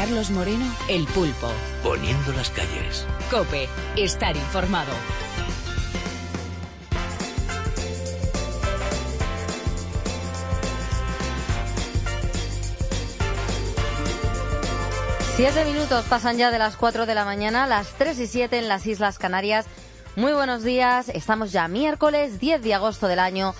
Carlos Moreno, El Pulpo. Poniendo las calles. COPE, estar informado. Siete minutos pasan ya de las 4 de la mañana, las 3:07 en las Islas Canarias. Muy buenos días, estamos ya miércoles 10 de agosto del año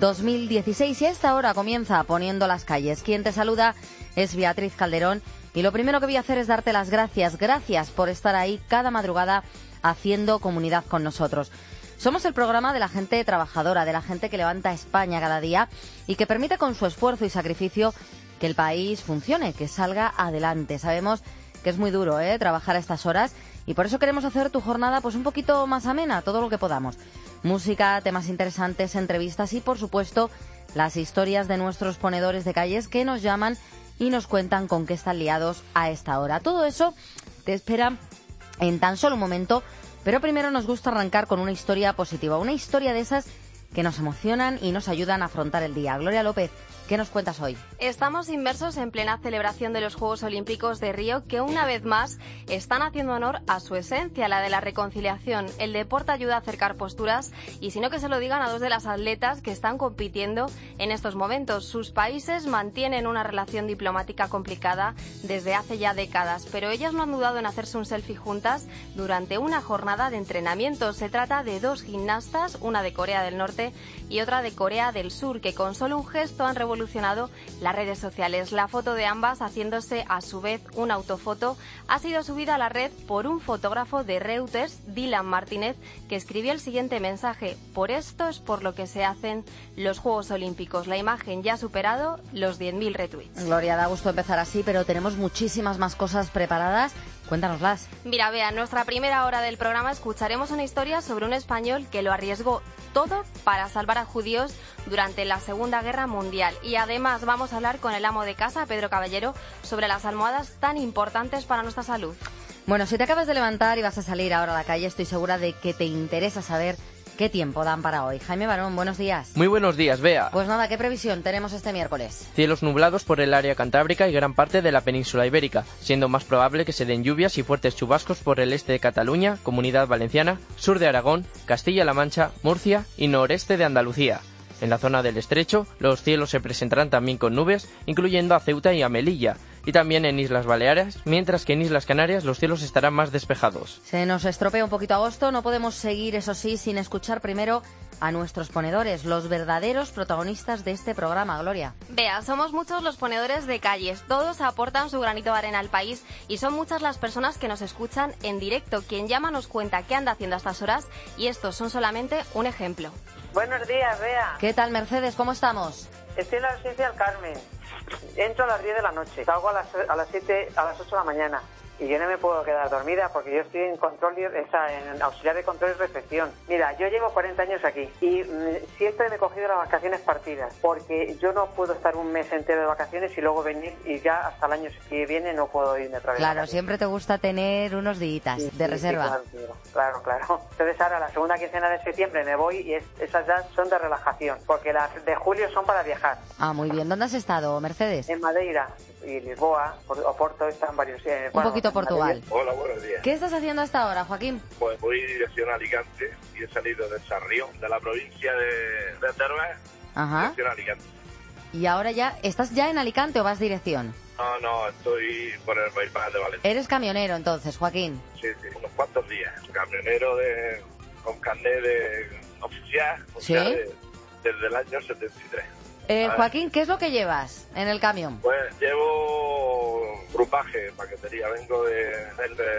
2016 y a esta hora comienza Poniendo las calles. Quien te saluda es Beatriz Calderón y lo primero que voy a hacer es darte las gracias. Gracias por estar ahí cada madrugada haciendo comunidad con nosotros. Somos el programa de la gente trabajadora, de la gente que levanta España cada día y que permite con su esfuerzo y sacrificio que el país funcione, que salga adelante. Sabemos que es muy duro, trabajar a estas horas y por eso queremos hacer tu jornada pues un poquito más amena, todo lo que podamos. Música, temas interesantes, entrevistas y, por supuesto, las historias de nuestros ponedores de calles que nos llaman y nos cuentan con qué están liados a esta hora. Todo eso te espera en tan solo un momento, pero primero nos gusta arrancar con una historia positiva, una historia de esas que nos emocionan y nos ayudan a afrontar el día. Gloria López, ¿qué nos cuentas hoy? Estamos inmersos en plena celebración de los Juegos Olímpicos de Río, que una vez más están haciendo honor a su esencia, la de la reconciliación. El deporte ayuda a acercar posturas y si no que se lo digan a dos de las atletas que están compitiendo en estos momentos. Sus países mantienen una relación diplomática complicada desde hace ya décadas, pero ellas no han dudado en hacerse un selfie juntas durante una jornada de entrenamiento. Se trata de dos gimnastas, una de Corea del Norte y otra de Corea del Sur, que con solo un gesto han revolucionado las redes sociales. La foto de ambas, haciéndose a su vez una autofoto, ha sido subida a la red por un fotógrafo de Reuters, Dylan Martínez, que escribió el siguiente mensaje: por esto es por lo que se hacen los Juegos Olímpicos. La imagen ya ha superado los 10.000 retweets. Gloria, da gusto empezar así, pero tenemos muchísimas más cosas preparadas. Cuéntanoslas. Mira, Bea, en nuestra primera hora del programa escucharemos una historia sobre un español que lo arriesgó todo para salvar a judíos durante la Segunda Guerra Mundial. Y además vamos a hablar con el amo de casa, Pedro Caballero, sobre las almohadas tan importantes para nuestra salud. Bueno, si te acabas de levantar y vas a salir ahora a la calle, estoy segura de que te interesa saber qué tiempo dan para hoy. Jaime Barón, buenos días. Muy buenos días, Bea. Pues nada, ¿qué previsión tenemos este miércoles? Cielos nublados por el área cantábrica y gran parte de la península ibérica, siendo más probable que se den lluvias y fuertes chubascos por el este de Cataluña, Comunidad Valenciana, sur de Aragón, Castilla-La Mancha, Murcia y noreste de Andalucía. En la zona del Estrecho, los cielos se presentarán también con nubes, incluyendo a Ceuta y a Melilla, y también en Islas Baleares, mientras que en Islas Canarias los cielos estarán más despejados. Se nos estropea un poquito agosto, no podemos seguir, eso sí, sin escuchar primero a nuestros ponedores, los verdaderos protagonistas de este programa, Gloria. Vea, somos muchos los ponedores de calles, todos aportan su granito de arena al país y son muchas las personas que nos escuchan en directo. Quien llama nos cuenta qué anda haciendo a estas horas y estos son solamente un ejemplo. Buenos días, Bea. ¿Qué tal, Mercedes? ¿Cómo estamos? Estoy en la residencia del Carmen. Entro a las 10 de la noche, salgo a las 7, a las 8 de la mañana. Y yo no me puedo quedar dormida porque yo estoy en control, en auxiliar de control y recepción. Mira, yo llevo 40 años aquí y siempre me he cogido las vacaciones partidas porque yo no puedo estar un mes entero de vacaciones y luego venir y ya hasta el año que viene no puedo irme otra vez. Claro, siempre te gusta tener unos días de reserva. Sí, claro. Entonces ahora la segunda quincena de septiembre me voy y esas ya son de relajación porque las de julio son para viajar. Ah, muy bien. ¿Dónde has estado, Mercedes? En Madeira y Lisboa, Oporto, están varios... un poquito Portugal. Hola, buenos días. ¿Qué estás haciendo hasta ahora, Joaquín? Pues voy dirección a Alicante y he salido de Sarrión, de la provincia de Teruel, dirección a Alicante. ¿Y ahora ya estás ya en Alicante o vas dirección? No, estoy por el bypass de Valencia. ¿Eres camionero entonces, Joaquín? Sí, unos cuantos días. Camionero con carnet de oficial, ¿Sí? Desde el año 73. Joaquín, ¿qué es lo que llevas en el camión? Pues llevo grupaje, paquetería. Vengo de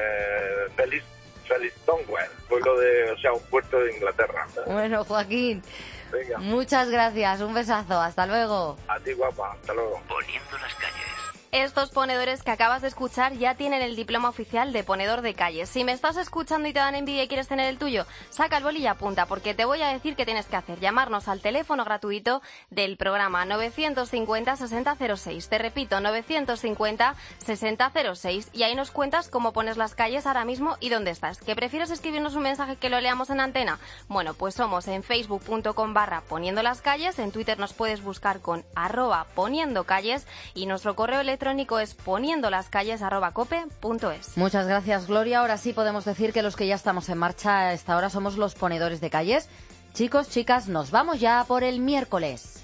Felixtonwell, un puerto de Inglaterra. Bueno, Joaquín, venga. Muchas gracias, un besazo, hasta luego. A ti, guapa, hasta luego. Poniendo las calles. Estos ponedores que acabas de escuchar ya tienen el diploma oficial de ponedor de calles. Si me estás escuchando y te dan envidia y quieres tener el tuyo, saca el boli y apunta, porque te voy a decir qué tienes que hacer. Llamarnos al teléfono gratuito del programa 950-6006. Te repito, 950-6006. Y ahí nos cuentas cómo pones las calles ahora mismo y dónde estás. ¿Que prefieres escribirnos un mensaje que lo leamos en antena? Bueno, pues somos en facebook.com/poniendo las calles. En Twitter nos puedes buscar con @poniendo calles y nuestro correo electrónico electrónico es poniendolascalles@cope.es. Muchas gracias, Gloria. Ahora sí podemos decir que los que ya estamos en marcha a esta hora somos los ponedores de calles. Chicos, chicas, nos vamos ya por el miércoles.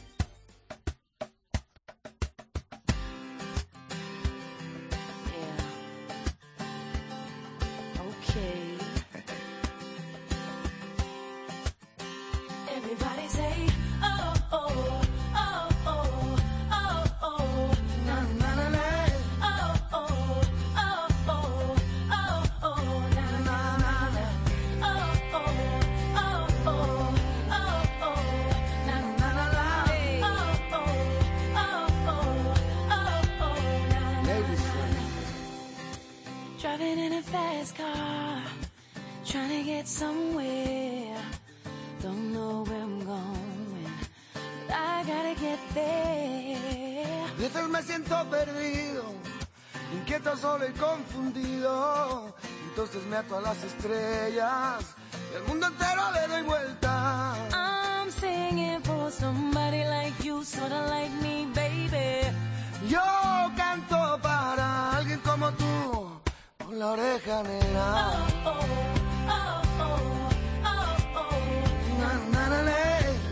Veces me siento perdido, inquieto, solo y confundido. Entonces me ato a las estrellas y al mundo entero le doy vuelta. I'm singing for somebody like you, sorta like me, baby. Yo canto para alguien como tú, con la oreja negra. Oh, oh, oh, oh, oh, oh. Na, na, na, na.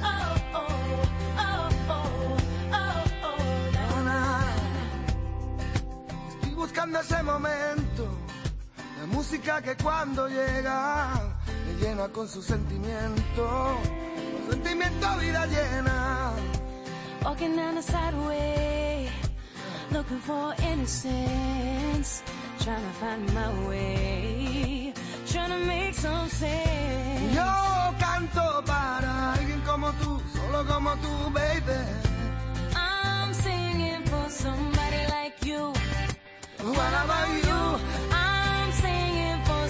Buscando ese momento, la música que cuando llega me llena con su sentimiento, con sentimiento vida llena. Walking down the sideway, looking for innocence, trying to find my way, trying to make some sense. Yo canto para alguien como tú, solo como tú, baby. I'm singing for somebody like you. What about you? I'm singing for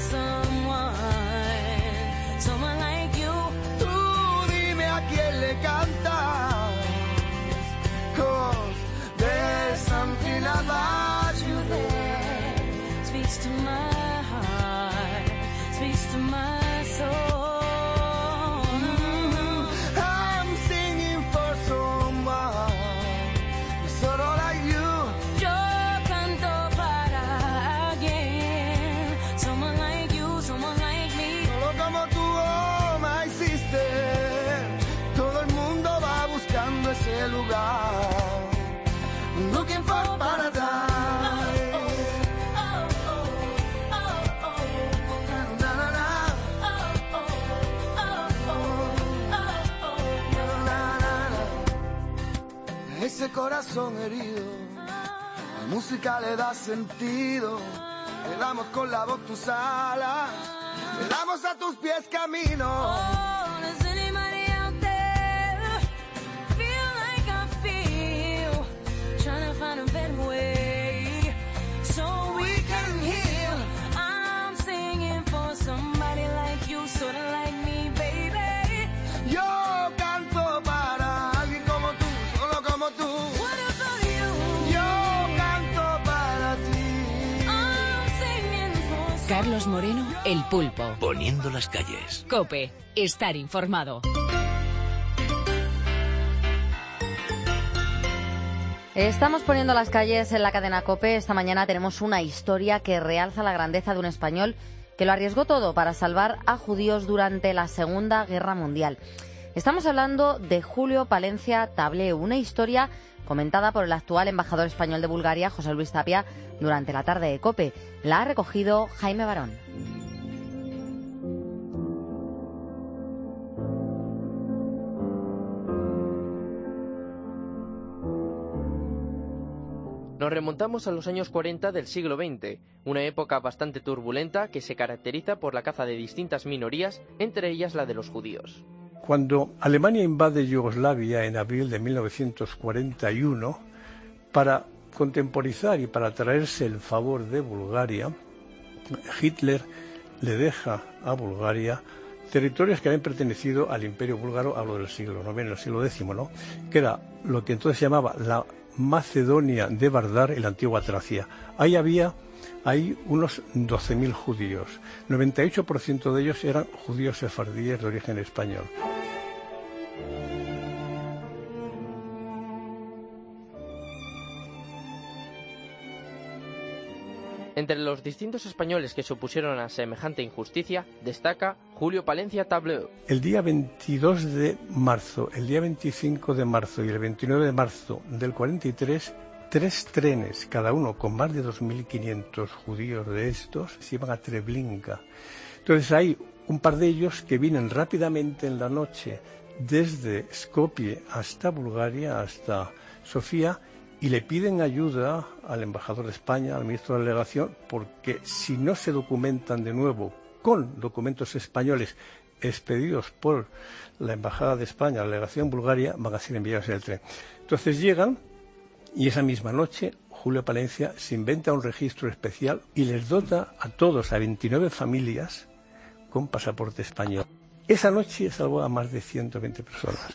someone like you. Tú dime a quién le cantas, 'cause there's something about you there. Speaks to my heart, speaks to my soul. I'm singing for someone, sort of like you. Ese lugar, looking for paradise. Ese corazón herido, la música le da sentido. Le damos con la voz tus alas, le damos a tus pies camino. Carlos Moreno, El Pulpo. Poniendo las calles. COPE. Estar informado. Estamos poniendo las calles en la cadena COPE. Esta mañana tenemos una historia que realza la grandeza de un español que lo arriesgó todo para salvar a judíos durante la Segunda Guerra Mundial. Estamos hablando de Julio Palencia Tableu, una historia comentada por el actual embajador español de Bulgaria, José Luis Tapia, durante la tarde de COPE. La ha recogido Jaime Barón. Nos remontamos a los años 40 del siglo XX, una época bastante turbulenta que se caracteriza por la caza de distintas minorías, entre ellas la de los judíos. Cuando Alemania invade Yugoslavia en abril de 1941, para contemporizar y para traerse el favor de Bulgaria, Hitler le deja a Bulgaria territorios que habían pertenecido al Imperio búlgaro, hablo del siglo IX, el siglo X, ¿no? Que era lo que entonces se llamaba la Macedonia de Vardar y la antigua Tracia. Ahí había unos 12.000 judíos. 98% de ellos eran judíos sefardíes de origen español. Entre los distintos españoles que se opusieron a semejante injusticia, destaca Julio Palencia Tableau. El día 22 de marzo, el día 25 de marzo y el 29 de marzo del 43, 3 trenes, cada uno con más de 2.500 judíos de estos, se iban a Treblinka. Entonces hay un par de ellos que vienen rápidamente en la noche desde Skopje hasta Bulgaria, hasta Sofía, y le piden ayuda al embajador de España, al ministro de la delegación, porque si no se documentan de nuevo con documentos españoles expedidos por la embajada de España, la delegación en Bulgaria, van a ser enviados en el tren. Entonces llegan y esa misma noche Julio Palencia se inventa un registro especial y les dota a todos, a 29 familias, con pasaporte español. Esa noche salvó a más de 120 personas.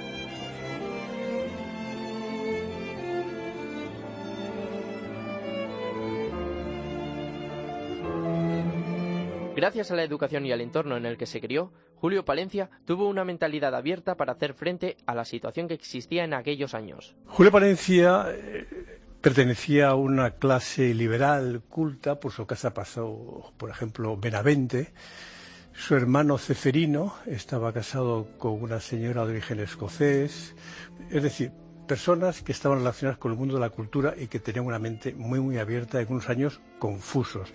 Gracias a la educación y al entorno en el que se crió, Julio Palencia tuvo una mentalidad abierta para hacer frente a la situación que existía en aquellos años. Julio Palencia pertenecía a una clase liberal, culta. Por su casa pasó, por ejemplo, Benavente. Su hermano Ceferino estaba casado con una señora de origen escocés. Es decir, personas que estaban relacionadas con el mundo de la cultura y que tenían una mente muy, muy abierta en unos años confusos.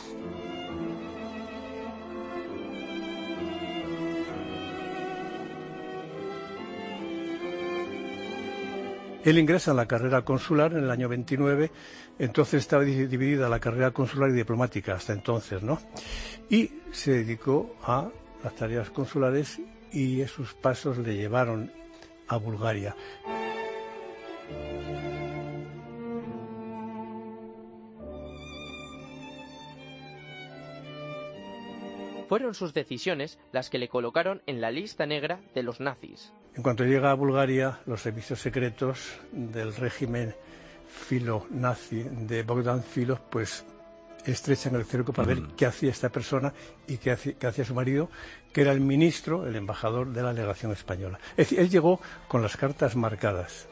Él ingresa en la carrera consular en el año 29, entonces estaba dividida la carrera consular y diplomática hasta entonces, ¿no? Y se dedicó a las tareas consulares y esos pasos le llevaron a Bulgaria. Fueron sus decisiones las que le colocaron en la lista negra de los nazis. En cuanto llega a Bulgaria, los servicios secretos del régimen filo-nazi de Bogdan Filov, pues estrechan el cerco para ver qué hacía esta persona y qué hacía su marido, que era el ministro, el embajador de la delegación española. Es decir, él llegó con las cartas marcadas.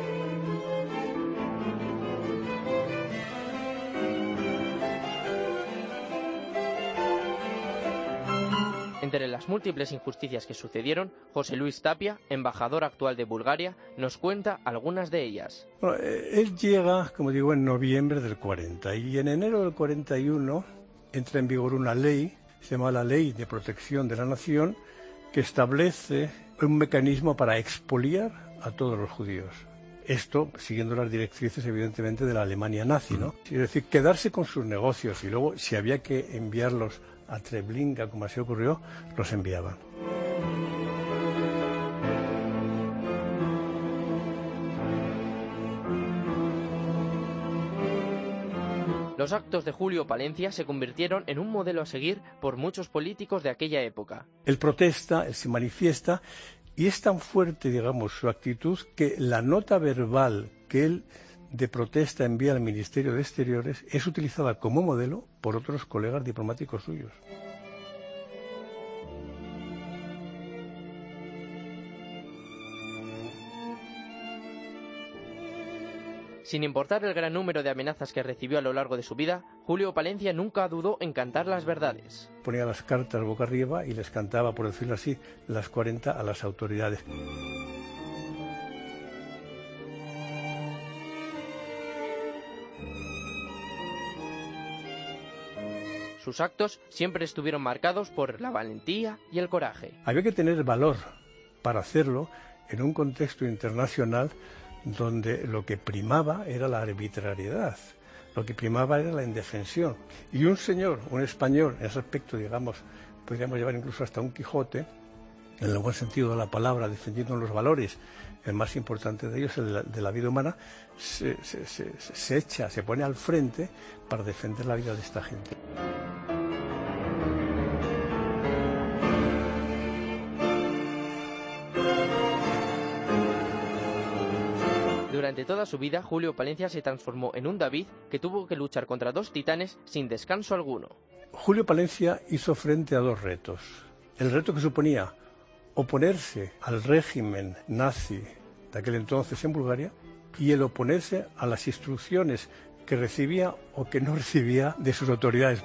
Entre las múltiples injusticias que sucedieron, José Luis Tapia, embajador actual de Bulgaria, nos cuenta algunas de ellas. Bueno, él llega, como digo, en noviembre del 40 y en enero del 41 entra en vigor una ley, se llama la Ley de Protección de la Nación, que establece un mecanismo para expoliar a todos los judíos. Esto siguiendo las directrices, evidentemente, de la Alemania nazi, ¿no? Es decir, quedarse con sus negocios y luego, si había que enviarlos a Treblinka, como así ocurrió, los enviaban. Los actos de Julio Palencia se convirtieron en un modelo a seguir por muchos políticos de aquella época. Él protesta, él se manifiesta, y es tan fuerte, digamos, su actitud, que la nota verbal que él de protesta envía al Ministerio de Exteriores es utilizada como modelo por otros colegas diplomáticos suyos. Sin importar el gran número de amenazas que recibió a lo largo de su vida, Julio Palencia nunca dudó en cantar las verdades. Ponía las cartas boca arriba y les cantaba, por decirlo así, las 40 a las autoridades. Sus actos siempre estuvieron marcados por la valentía y el coraje. Había que tener valor para hacerlo en un contexto internacional donde lo que primaba era la arbitrariedad, lo que primaba era la indefensión. Y un señor, un español, en ese aspecto, digamos, podríamos llevar incluso hasta un Quijote, en el buen sentido de la palabra, defendiendo los valores, el más importante de ellos, el de la vida humana, se pone al frente para defender la vida de esta gente. Durante toda su vida, Julio Palencia se transformó en un David que tuvo que luchar contra dos titanes sin descanso alguno. Julio Palencia hizo frente a dos retos. El reto que suponía oponerse al régimen nazi de aquel entonces en Bulgaria y el oponerse a las instrucciones que recibía o que no recibía de sus autoridades.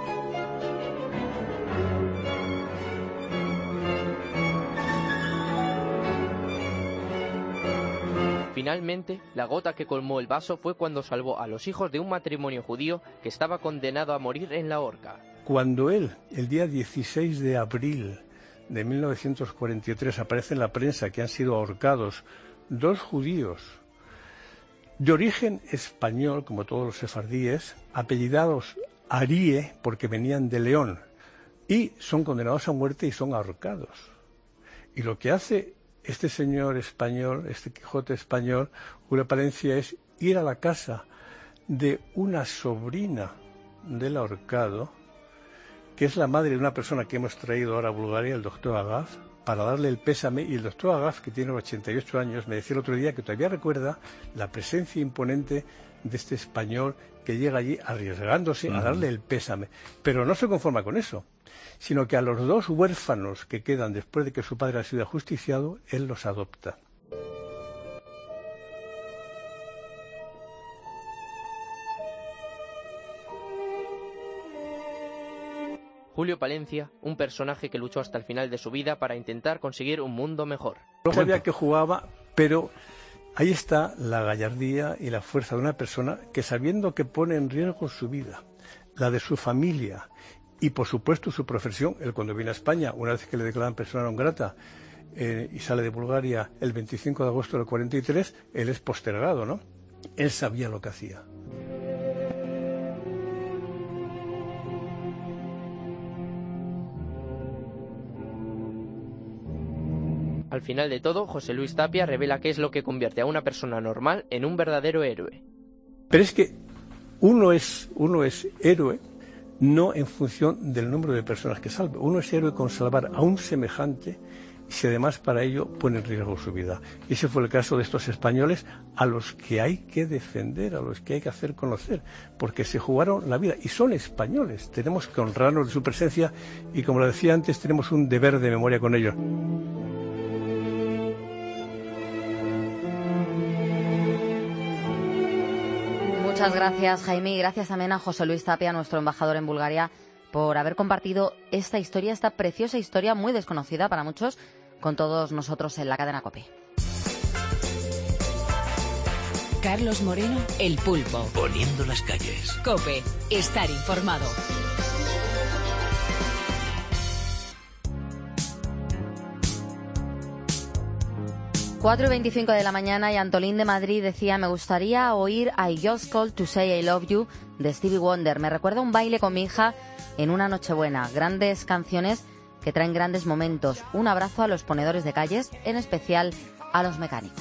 Finalmente, la gota que colmó el vaso fue cuando salvó a los hijos de un matrimonio judío que estaba condenado a morir en la horca. Cuando él, el día 16 de abril de 1943, aparece en la prensa que han sido ahorcados 2 judíos de origen español, como todos los sefardíes, apellidados Arie, porque venían de León, y son condenados a muerte y son ahorcados. Y lo que hace este señor español, este Quijote español, Julio Palencia, es ir a la casa de una sobrina del ahorcado, que es la madre de una persona que hemos traído ahora a Bulgaria, el doctor Agaf, para darle el pésame. Y el doctor Agaf, que tiene 88 años, me decía el otro día que todavía recuerda la presencia imponente de este español que llega allí arriesgándose a darle el pésame. Pero no se conforma con eso, sino que a los 2 huérfanos que quedan después de que su padre ha sido ajusticiado, él los adopta. Julio Palencia, un personaje que luchó hasta el final de su vida para intentar conseguir un mundo mejor. No sabía que jugaba, pero ahí está la gallardía y la fuerza de una persona que, sabiendo que pone en riesgo su vida, la de su familia y, por supuesto, su profesión, él cuando viene a España, una vez que le declaran persona non grata y sale de Bulgaria el 25 de agosto del 43, él es postergado, ¿no? Él sabía lo que hacía. Al final de todo, José Luis Tapia revela qué es lo que convierte a una persona normal en un verdadero héroe. Pero es que uno es héroe no en función del número de personas que salve. Uno es héroe con salvar a un semejante, y si además para ello pone en riesgo su vida. Y ese fue el caso de estos españoles a los que hay que defender, a los que hay que hacer conocer, porque se jugaron la vida y son españoles. Tenemos que honrarnos de su presencia y, como lo decía antes, tenemos un deber de memoria con ellos. Muchas gracias, Jaime, y gracias también a José Luis Tapia, nuestro embajador en Bulgaria, por haber compartido esta historia, esta preciosa historia muy desconocida para muchos, con todos nosotros en la cadena COPE. Carlos Moreno, El Pulpo. Poniendo las calles. COPE, estar informado. Cuatro y 25 de la mañana y Antolín de Madrid decía: me gustaría oír I Just Called to Say I Love You de Stevie Wonder. Me recuerda un baile con mi hija en una Nochebuena. Grandes canciones que traen grandes momentos. Un abrazo a los ponedores de calles, en especial a los mecánicos.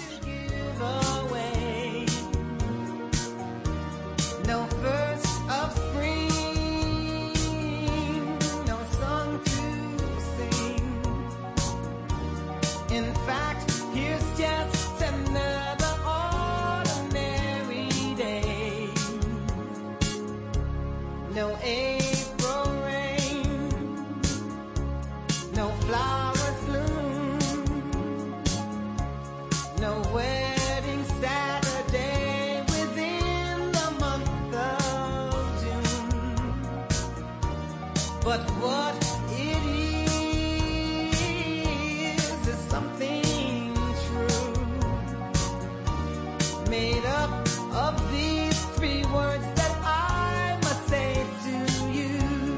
But what it is something true, made up of these 3 words that I must say to you.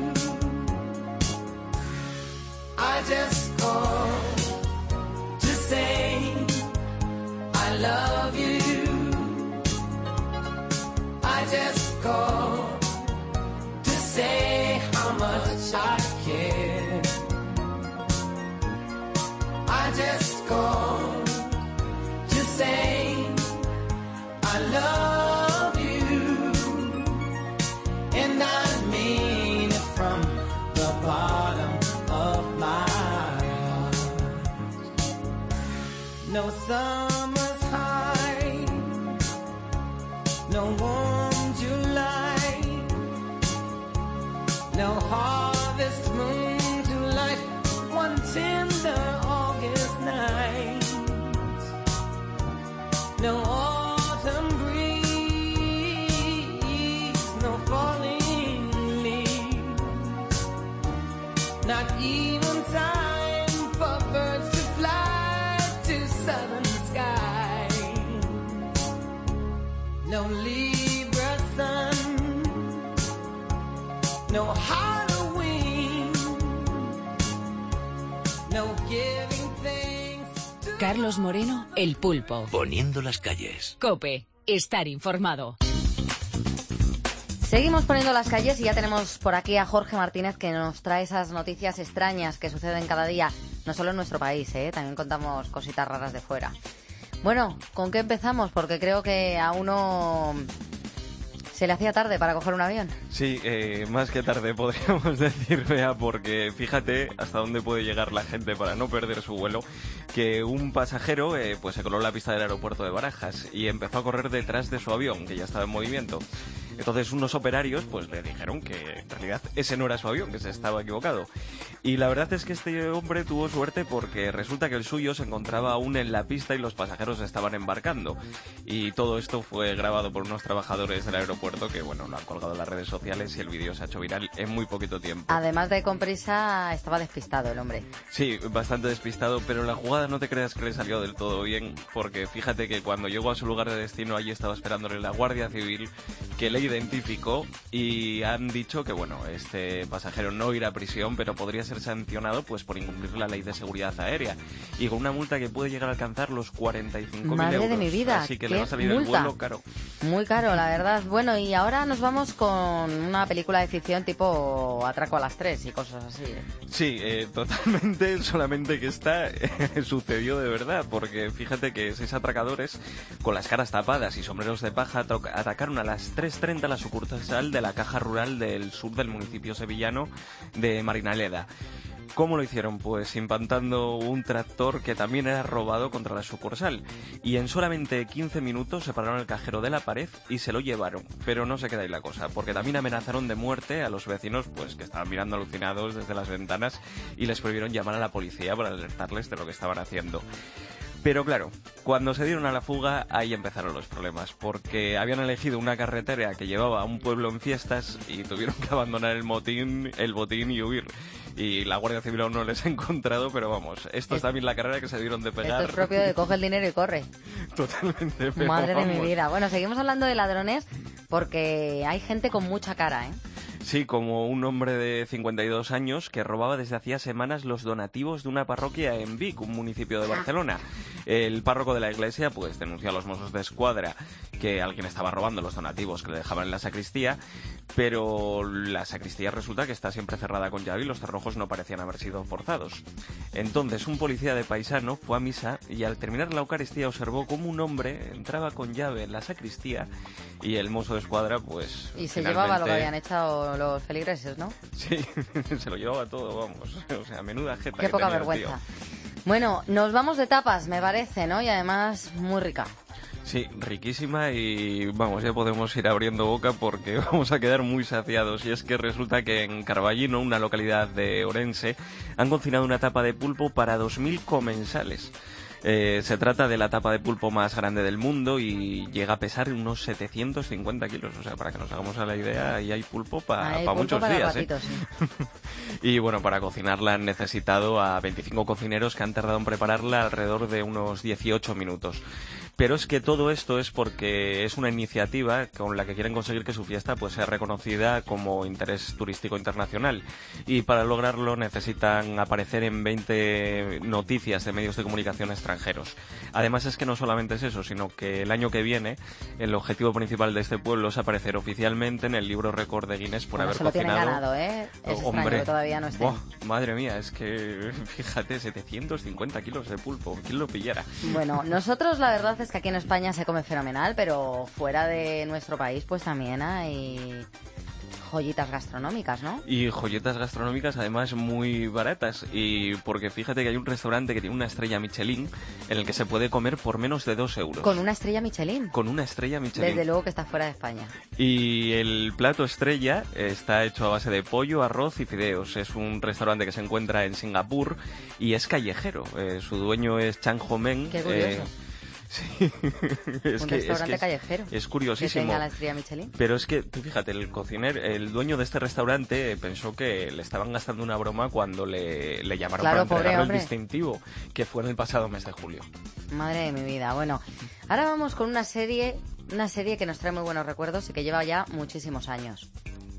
I just called to say I love you. I just called to say how much I care. I just called to say I love you, and I mean it from the bottom of my heart. No summer's high, no warm July, no harvest moon to light one tender August night, no autumn breeze not even time for birds to fly to southern sky. No Libra sun, no Halloween, no giving thanks to... Carlos Moreno, El Pulpo. Poniendo las calles. COPE, estar informado. Seguimos poniendo las calles y ya tenemos por aquí a Jorge Martínez que nos trae esas noticias extrañas que suceden cada día, no solo en nuestro país, también contamos cositas raras de fuera. Bueno, ¿con qué empezamos? Porque creo que a uno se le hacía tarde para coger un avión. Sí, más que tarde podríamos decir, Bea, porque fíjate hasta dónde puede llegar la gente para no perder su vuelo, que un pasajero pues se coló en la pista del aeropuerto de Barajas y empezó a correr detrás de su avión, que ya estaba en movimiento. Entonces unos operarios pues le dijeron que en realidad ese no era su avión, que se estaba equivocado. Y la verdad es que este hombre tuvo suerte porque resulta que el suyo se encontraba aún en la pista y los pasajeros estaban embarcando. Y todo esto fue grabado por unos trabajadores del aeropuerto que, bueno, lo han colgado en las redes sociales y el vídeo se ha hecho viral en muy poquito tiempo. Además de con prisa, estaba despistado el hombre. Sí, bastante despistado, pero la jugada no te creas que le salió del todo bien, porque fíjate que cuando llegó a su lugar de destino allí estaba esperándole la Guardia Civil, que le identificó y han dicho que, bueno, este pasajero no irá a prisión, pero podría ser sancionado pues por incumplir la ley de seguridad aérea y con una multa que puede llegar a alcanzar los 45.000 euros. Madre de mi vida, así que le va a salir el vuelo caro. Muy caro, la verdad. Bueno, y ahora nos vamos con una película de ficción tipo Atraco a las 3 y cosas así. Sí, totalmente, solamente que esta sucedió de verdad, porque fíjate que 6 atracadores con las caras tapadas y sombreros de paja atacaron a las 3:30 la sucursal de la Caja Rural del sur del municipio sevillano de Marinaleda. ¿Cómo lo hicieron? Pues impantando un tractor que también era robado contra la sucursal. Y en solamente 15 minutos separaron el cajero de la pared y se lo llevaron. Pero no se queda ahí la cosa, porque también amenazaron de muerte a los vecinos, pues que estaban mirando alucinados desde las ventanas y les prohibieron llamar a la policía para alertarles de lo que estaban haciendo. Pero claro, cuando se dieron a la fuga, ahí empezaron los problemas, porque habían elegido una carretera que llevaba a un pueblo en fiestas y tuvieron que abandonar el botín y huir. Y la Guardia Civil aún no les ha encontrado, pero vamos, esto es también la carrera que se dieron de pegar. Esto es propio de coge el dinero y corre. Totalmente. Pero madre de mi vida. Bueno, seguimos hablando de ladrones porque hay gente con mucha cara, ¿eh? Sí, como un hombre de 52 años que robaba desde hacía semanas los donativos de una parroquia en Vic, un municipio de Barcelona. El párroco de la iglesia pues denunció a los Mossos de Escuadra que alguien estaba robando los donativos que le dejaban en la sacristía, pero la sacristía resulta que está siempre cerrada con llave y los cerrojos no parecían haber sido forzados. Entonces un policía de paisano fue a misa y al terminar la Eucaristía observó cómo un hombre entraba con llave en la sacristía y el mozo de escuadra pues... Y se llevaba lo que habían echado los feligreses, ¿no? Sí, se lo llevaba todo, vamos. O sea, menuda jeta. Qué poca vergüenza. Bueno, nos vamos de tapas, me parece, ¿no? Y además muy rica. Sí, riquísima y vamos, ya podemos ir abriendo boca porque vamos a quedar muy saciados. Y es que resulta que en Carballino, una localidad de Orense, han cocinado una tapa de pulpo para 2.000 comensales. Se trata de la tapa de pulpo más grande del mundo y llega a pesar unos 750 kilos. O sea, para que nos hagamos a la idea, ahí hay pulpo para muchos días. Ratitos, sí. Y bueno, para cocinarla han necesitado a 25 cocineros que han tardado en prepararla alrededor de unos 18 minutos. Pero es que todo esto es porque es una iniciativa con la que quieren conseguir que su fiesta pues sea reconocida como interés turístico internacional. Y para lograrlo necesitan aparecer en 20 noticias de medios de comunicación extranjeros. Además es que no solamente es eso, sino que el año que viene el objetivo principal de este pueblo es aparecer oficialmente en el libro récord de Guinness por haber cocinado... Se lo tienen ganado, ¿eh? Es extraño que todavía no esté. Madre mía, es que fíjate, 750 kilos de pulpo, ¿quién lo pillara? Bueno, nosotros la verdad es que aquí en España se come fenomenal, pero fuera de nuestro país pues también hay joyitas gastronómicas, ¿no? Y joyitas gastronómicas además muy baratas, y porque fíjate que hay un restaurante que tiene una estrella Michelin en el que se puede comer por menos de 2 euros. ¿Con una estrella Michelin? Con una estrella Michelin. Desde luego que está fuera de España. Y el plato estrella está hecho a base de pollo, arroz y fideos. Es un restaurante que se encuentra en Singapur y es callejero. Su dueño es Chang Ho Men. Qué curioso. Sí. Un restaurante callejero. Es curiosísimo. Que tenga la estrella Michelin. Pero es que, tú fíjate, el dueño de este restaurante pensó que le estaban gastando una broma cuando le llamaron para entregarle el distintivo, que fue en el pasado mes de julio. Madre de mi vida. Bueno, ahora vamos con una serie que nos trae muy buenos recuerdos y que lleva ya muchísimos años.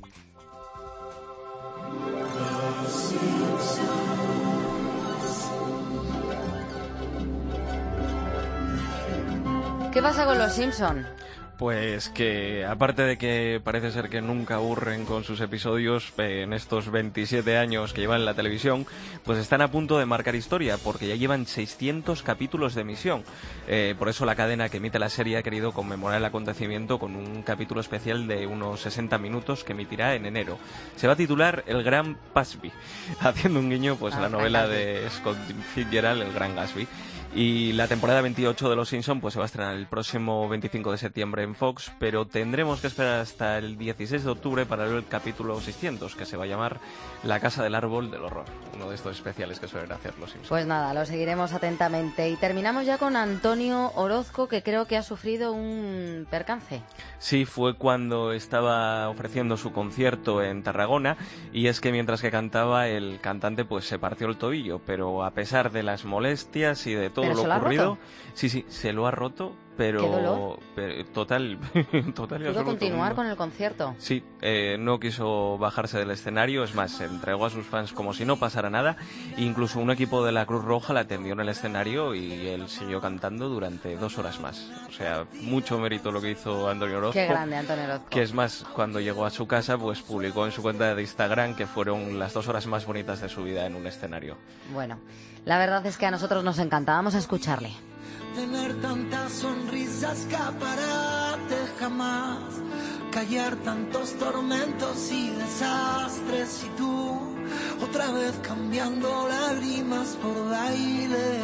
¿Qué pasa con los Simpson? Pues que, aparte de que parece ser que nunca aburren con sus episodios en estos 27 años que llevan en la televisión, pues están a punto de marcar historia, porque ya llevan 600 capítulos de emisión. Por eso la cadena que emite la serie ha querido conmemorar el acontecimiento con un capítulo especial de unos 60 minutos que emitirá en enero. Se va a titular El Gran Gatsby, haciendo un guiño pues a la novela de Scott Fitzgerald, El Gran Gatsby. Y la temporada 28 de Los Simpson pues se va a estrenar el próximo 25 de septiembre en Fox, pero tendremos que esperar hasta el 16 de octubre para ver el capítulo 600, que se va a llamar La Casa del Árbol del Horror, uno de estos especiales que suelen hacer Los Simpson. Pues nada, lo seguiremos atentamente. Y terminamos ya con Antonio Orozco, que creo que ha sufrido un percance. Sí, fue cuando estaba ofreciendo su concierto en Tarragona, y es que mientras que cantaba el cantante pues se partió el tobillo, pero a pesar de las molestias y de todo lo ocurrido, sí, se lo ha roto, pero, ¿qué dolor? Total ¿Pudo continuar con el concierto? Sí, no quiso bajarse del escenario, es más, se entregó a sus fans como si no pasara nada, incluso un equipo de la Cruz Roja la atendió en el escenario y él siguió cantando durante 2 horas más. O sea, mucho mérito lo que hizo Antonio Orozco. Qué grande Antonio Orozco. Que es más, cuando llegó a su casa, pues publicó en su cuenta de Instagram que fueron las 2 horas más bonitas de su vida en un escenario. Bueno, la verdad es que a nosotros nos encanta, vamos a escucharle. Tener tantas sonrisas, escaparate jamás, callar tantos tormentos y desastres, y tú otra vez cambiando lágrimas por baile.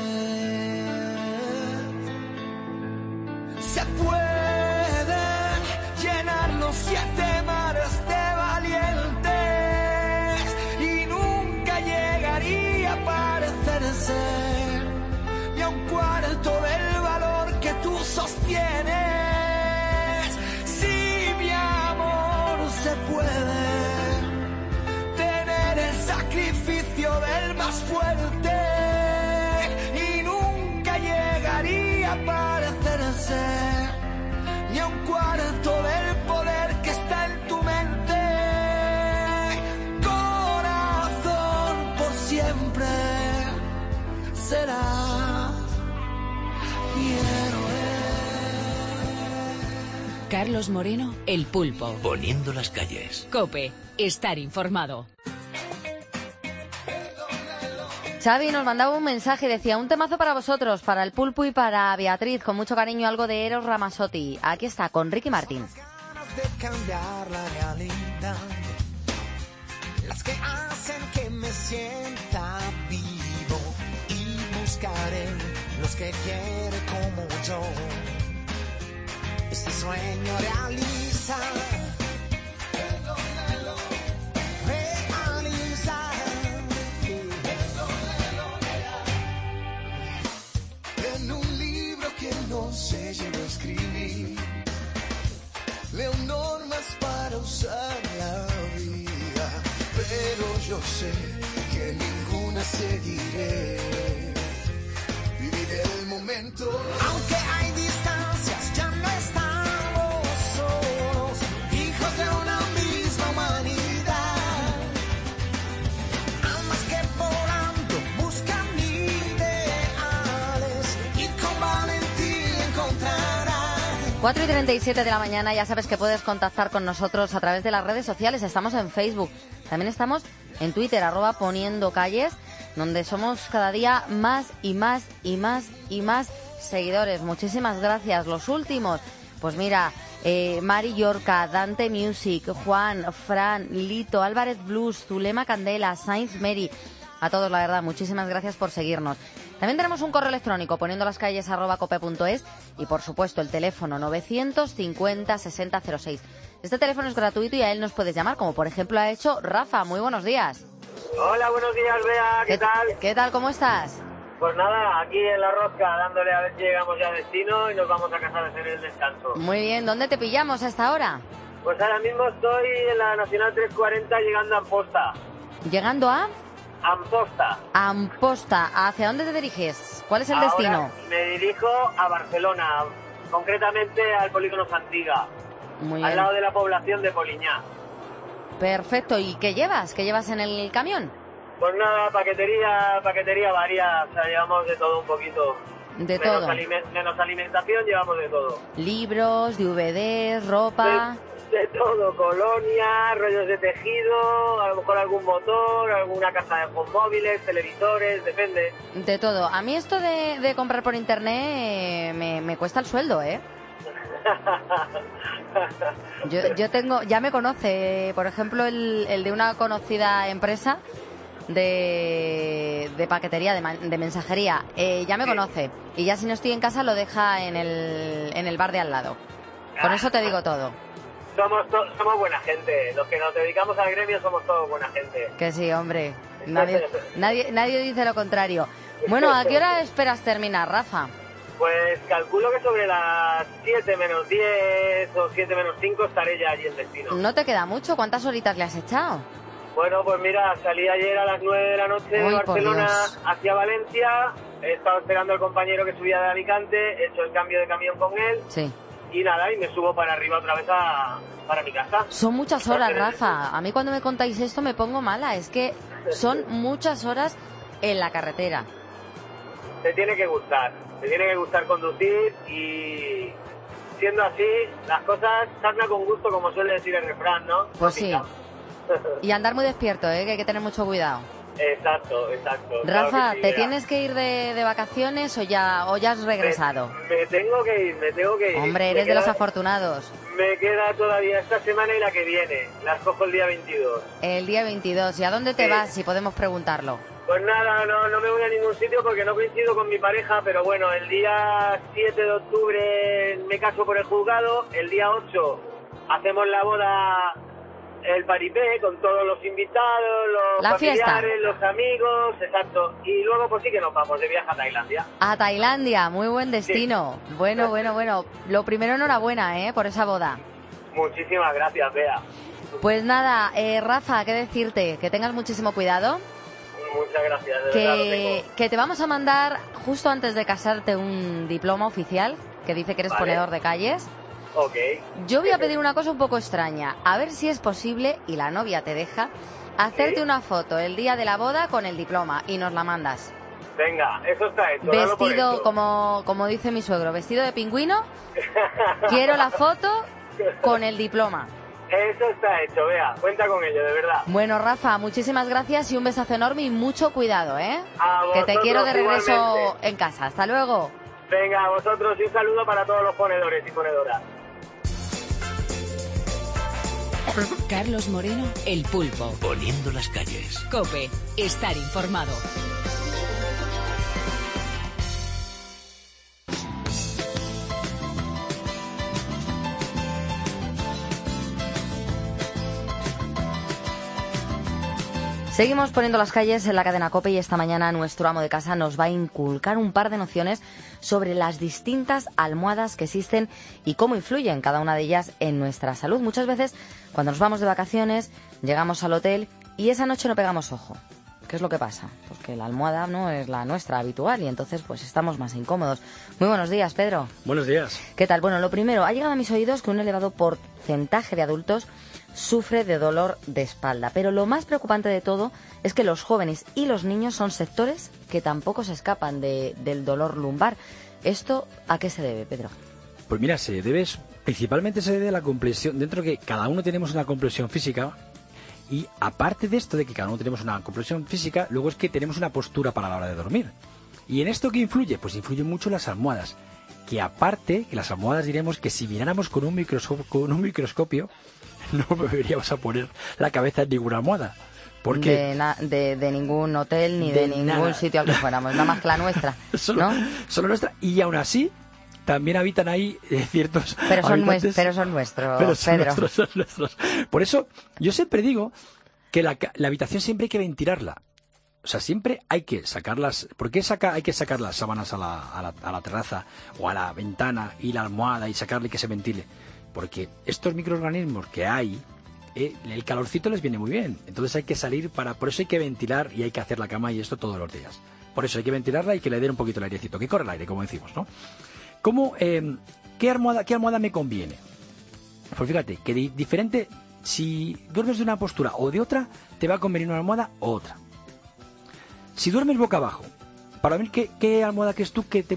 Se pueden llenar los 7 mares de valientes y nunca llegaría a parecerse ni a un cuarto del valor que tú sostienes. Si mi amor se puede tener el sacrificio del más fuerte y nunca llegaría a parecerse ni a un cuarto del poder que está en tu mente. Corazón, por siempre serás mi héroe. Carlos Moreno, El Pulpo. Poniendo las calles. COPE, estar informado. Xavi nos mandaba un mensaje y decía: un temazo para vosotros, para el Pulpo y para Beatriz, con mucho cariño, algo de Eros Ramazzotti. Aquí está, con Ricky Martin. De cambiar la realidad, las que hacen que me sienta vivo, y buscaré los que quieren como yo este sueño realiza. En un libro que no sé yo escribir, leo normas para usar la vida, pero yo sé que ninguna seguiré. Viviré el momento, aunque hay distancias, ya no estamos solos, hijos de una misma humanidad. Almas que volando buscan ideales y con valentía encontrarán. 4:37 de la mañana, ya sabes que puedes contactar con nosotros a través de las redes sociales. Estamos en Facebook, también estamos en Twitter, @poniendocalles, donde somos cada día más y más y más y más seguidores. Muchísimas gracias. Los últimos, pues mira, Mari Yorca, Dante Music, Juan, Fran, Lito, Álvarez Blues, Zulema Candela, Sainz Mary, a todos, la verdad, muchísimas gracias por seguirnos. También tenemos un correo electrónico, poniendolascalles@cope.es, y por supuesto el teléfono 950 6006. Este teléfono es gratuito y a él nos puedes llamar, como por ejemplo ha hecho Rafa. Muy buenos días. Hola, buenos días, Bea, ¿qué tal? ¿Qué tal? ¿Cómo estás? Pues nada, aquí en la rosca, dándole a ver si llegamos ya a destino y nos vamos a casa de hacer el descanso. Muy bien, ¿dónde te pillamos a esta hora? Pues ahora mismo estoy en la Nacional 340 llegando a Amposta. ¿Llegando a? Amposta. Amposta. ¿Hacia dónde te diriges? ¿Cuál es el Ahora destino? Me dirijo a Barcelona, concretamente al Polígono Santiga, Muy bien. al lado de la población de Poliñá. Perfecto. ¿Y qué llevas? ¿Qué llevas en el camión? Pues nada, paquetería variada, o sea, llevamos de todo un poquito. De todo. Menos alimentación, llevamos de todo. Libros, DVDs, ropa... De todo, colonia, rollos de tejido, a lo mejor algún motor, alguna caja con móviles, televisores, depende. De todo. A mí esto de comprar por internet me cuesta el sueldo, ¿eh? Yo tengo, ya me conoce, por ejemplo, el de una conocida empresa de paquetería, de mensajería, ya me conoce. Y ya si no estoy en casa lo deja en el bar de al lado. Con eso te digo todo. Somos buena gente, los que nos dedicamos al gremio somos todos buena gente. Que sí, hombre, nadie dice lo contrario. Bueno, ¿a qué hora esperas terminar, Rafa? Pues calculo que sobre las 7 menos 10 o 7 menos 5 estaré ya allí en destino. ¿No te queda mucho? ¿Cuántas horitas le has echado? Bueno, pues mira, salí ayer a las 9 de la noche de Barcelona hacia Valencia, he estado esperando al compañero que subía de Alicante, he hecho el cambio de camión con él. Sí. Y nada, y me subo para arriba otra vez para mi casa. Son muchas horas, Rafa. A mí cuando me contáis esto me pongo mala. Es que son muchas horas en la carretera. Te tiene que gustar conducir y siendo así, las cosas sarna con gusto, como suele decir el refrán, ¿no? Pues sí. Y andar muy despierto, que hay que tener mucho cuidado. Exacto. Rafa, claro que sí, ¿te tienes que ir de vacaciones o ya has regresado? Me tengo que ir. Hombre, eres de los afortunados. Me queda todavía esta semana y la que viene. Las cojo el día 22. El día 22. ¿Y a dónde te vas, si podemos preguntarlo? Pues nada, no me voy a ningún sitio porque no coincido con mi pareja, pero bueno, el día 7 de octubre me caso por el juzgado, el día 8 hacemos la boda, el paripé con todos los invitados, los familiares, los amigos, exacto. Y luego pues sí que nos vamos de viaje a Tailandia. A Tailandia, muy buen destino. Sí. Bueno. Lo primero, enhorabuena, por esa boda. Muchísimas gracias, Bea. Pues nada, Rafa, ¿qué decirte? Que tengas muchísimo cuidado. Muchas gracias, de verdad lo tengo. Que te vamos a mandar justo antes de casarte un diploma oficial que dice que eres ponedor de calles. Ok. Yo voy a pedir una cosa un poco extraña, a ver si es posible, y la novia te deja, hacerte una foto el día de la boda con el diploma y nos la mandas. Venga, eso está hecho. Vestido, como dice mi suegro, vestido de pingüino. Quiero la foto con el diploma. Eso está hecho, Bea. Cuenta con ello, de verdad. Bueno, Rafa, muchísimas gracias y un besazo enorme y mucho cuidado, que te quiero de regreso igualmente. En casa. Hasta luego. Venga, a vosotros y un saludo para todos los ponedores y ponedoras. Carlos Moreno, El Pulpo. Poniendo las calles. COPE. Estar informado. Seguimos poniendo las calles en la cadena COPE y esta mañana nuestro amo de casa nos va a inculcar un par de nociones sobre las distintas almohadas que existen y cómo influyen cada una de ellas en nuestra salud. Muchas veces cuando nos vamos de vacaciones llegamos al hotel y esa noche no pegamos ojo. ¿Qué es lo que pasa? Pues que la almohada no es la nuestra habitual y entonces pues estamos más incómodos. Muy buenos días, Pedro. Buenos días. ¿Qué tal? Bueno, lo primero, ha llegado a mis oídos que un elevado porcentaje de adultos sufre de dolor de espalda. Pero lo más preocupante de todo es que los jóvenes y los niños son sectores que tampoco se escapan del dolor lumbar. ¿Esto a qué se debe, Pedro? Pues mira, principalmente se debe a la complexión, dentro que cada uno tenemos una complexión física, y aparte de esto de que cada uno tenemos una complexión física, luego es que tenemos una postura para la hora de dormir. ¿Y en esto qué influye? Pues influyen mucho las almohadas, que aparte, que las almohadas diremos que si miráramos con un microscopio, no deberíamos a poner la cabeza en ninguna almohada. Porque de ningún hotel ni de ningún nada. Sitio al que fuéramos, nada más que la nuestra, ¿no? Solo nuestra. Y aún así, también habitan ahí ciertos pero son habitantes. Pero son nuestros, pero son Pedro. Son nuestros. Por eso, yo siempre digo que la habitación siempre hay que ventilarla. O sea, siempre hay que sacarlas. ¿Por qué hay que sacar las sábanas a la terraza o a la ventana y la almohada y sacarle que se ventile? Porque estos microorganismos que hay, el calorcito les viene muy bien. Entonces hay que salir por eso hay que ventilar y hay que hacer la cama y esto todos los días. Por eso hay que ventilarla y que le dé un poquito el airecito, que corre el aire, como decimos, ¿no? ¿Qué almohada me conviene? Pues fíjate, que diferente, si duermes de una postura o de otra, te va a convenir una almohada u otra. Si duermes boca abajo, para ver qué almohada crees tú que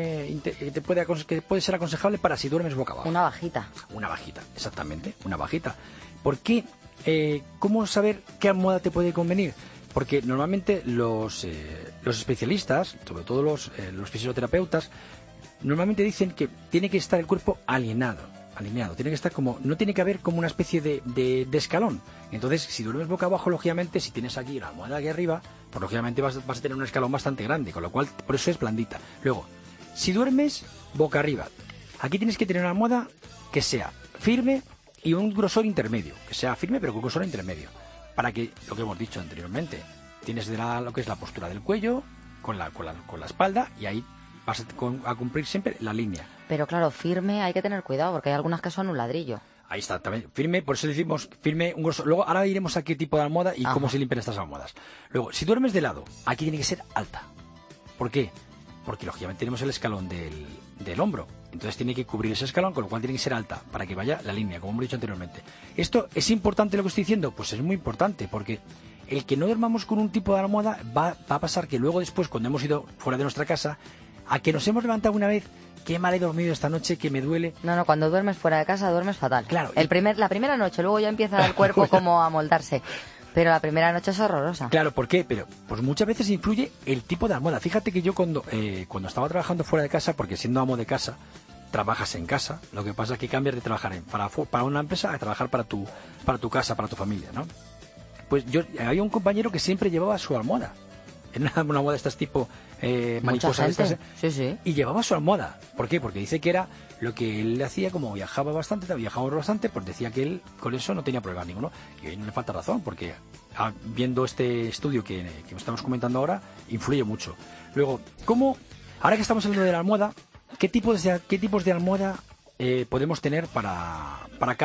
que puede ser aconsejable para si duermes boca abajo. Una bajita. Una bajita, exactamente, una bajita. ¿Por qué? ¿Cómo saber qué almohada te puede convenir? Porque normalmente los especialistas, sobre todo los fisioterapeutas, normalmente dicen que tiene que estar el cuerpo alineado, tiene que estar no tiene que haber como una especie de escalón. Entonces, si duermes boca abajo, lógicamente, si tienes aquí una almohada aquí arriba, pues lógicamente vas a tener un escalón bastante grande, con lo cual, por eso es blandita. Luego, si duermes boca arriba, aquí tienes que tener una almohada que sea firme y un grosor intermedio, que sea firme pero con grosor intermedio, para que, lo que hemos dicho anteriormente, tienes lo que es la postura del cuello, con la espalda, y ahí vas a cumplir siempre la línea. Pero claro, firme hay que tener cuidado, porque hay algunas que son un ladrillo. Ahí está, también firme, por eso decimos firme, un grosor. Luego, ahora iremos a qué tipo de almohada y cómo se limpian estas almohadas. Luego, si duermes de lado, aquí tiene que ser alta. ¿Por qué? Porque lógicamente tenemos el escalón del hombro. Entonces tiene que cubrir ese escalón, con lo cual tiene que ser alta, para que vaya la línea, como hemos dicho anteriormente. ¿Esto es importante lo que estoy diciendo? Pues es muy importante, porque el que no dormamos con un tipo de almohada va a pasar que luego después, cuando hemos ido fuera de nuestra casa, a que nos hemos levantado una vez, qué mal he dormido esta noche, que me duele. No, cuando duermes fuera de casa duermes fatal. Claro. La primera noche, luego ya empieza el cuerpo como a moldarse. Pero la primera noche es horrorosa. Claro, ¿por qué? Pero pues muchas veces influye el tipo de almohada. Fíjate que yo cuando estaba trabajando fuera de casa, porque siendo amo de casa, trabajas en casa. Lo que pasa es que cambias de trabajar para una empresa a trabajar para tu casa, para tu familia, ¿no? Pues había un compañero que siempre llevaba su almohada. Era una almohada de estas tipo mariposas estas, Sí. Y llevaba su almohada. ¿Por qué? Porque dice que era lo que él hacía, como viajábamos bastante, pues decía que él con eso no tenía problema ninguno. Y ahí no le falta razón, porque viendo este estudio que estamos comentando ahora, influye mucho. Luego, ahora que estamos hablando de la almohada, ¿qué tipos de almohada podemos tener para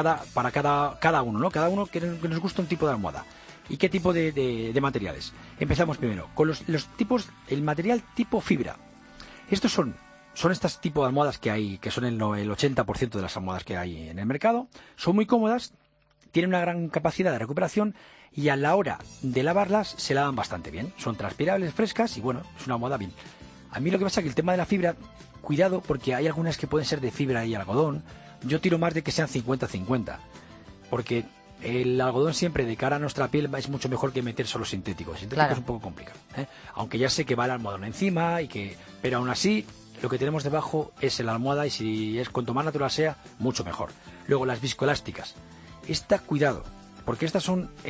cada uno, ¿no? Cada uno que nos gusta un tipo de almohada. ¿Y qué tipo de materiales? Empezamos primero con los tipos, el material tipo fibra. Estos son estas tipos de almohadas que hay, que son el 80% de las almohadas que hay en el mercado. Son muy cómodas, tienen una gran capacidad de recuperación y a la hora de lavarlas se lavan bastante bien. Son transpirables, frescas y bueno, es una almohada bien. A mí lo que pasa es que el tema de la fibra, cuidado porque hay algunas que pueden ser de fibra y algodón. Yo tiro más de que sean 50-50, porque el algodón siempre de cara a nuestra piel es mucho mejor que meter solo sintético. Sintético es un poco complicado, ¿eh? Aunque ya sé que va el almohadón encima pero aún así lo que tenemos debajo es la almohada y si es cuanto más natural sea, mucho mejor. Luego las viscoelásticas. Cuidado, porque estas